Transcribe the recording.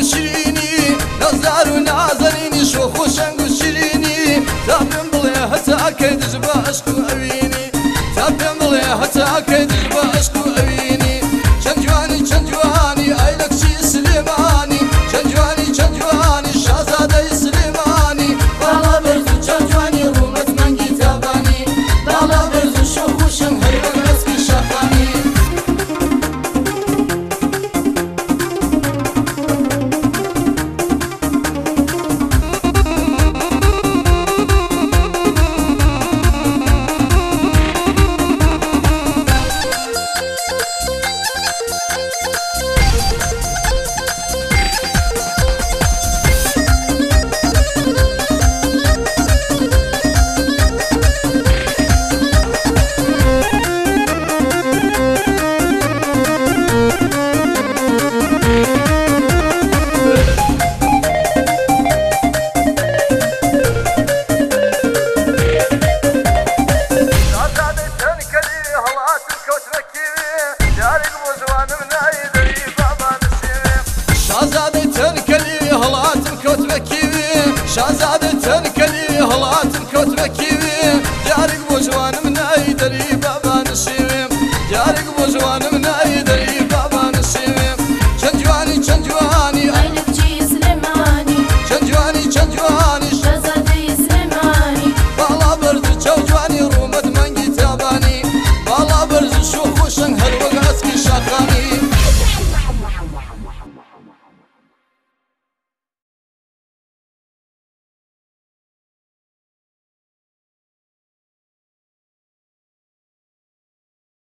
شیرینی نازدار و نازنینی شوخ و شنگ و شیرینی تا پێم بڵێ هەتا ئەکەی دژ بە عشق و ئەوینی تا پێم بڵێ هەتا ئەکەی دژ بە عشق و ئەوینی چەند جوانی ئای لە کچی سلێمانی چەند جوانی شازادەی سلێمانی باڵا بەرز و چەند جوانی ڕوومەت مەنگی تابانی باڵا بەرز و شوخ و شەنگ هەیوەک ڕەسکی شافانی شازادەی تەنکەلی هەڵاتم کەوت بە کیوێ شازادە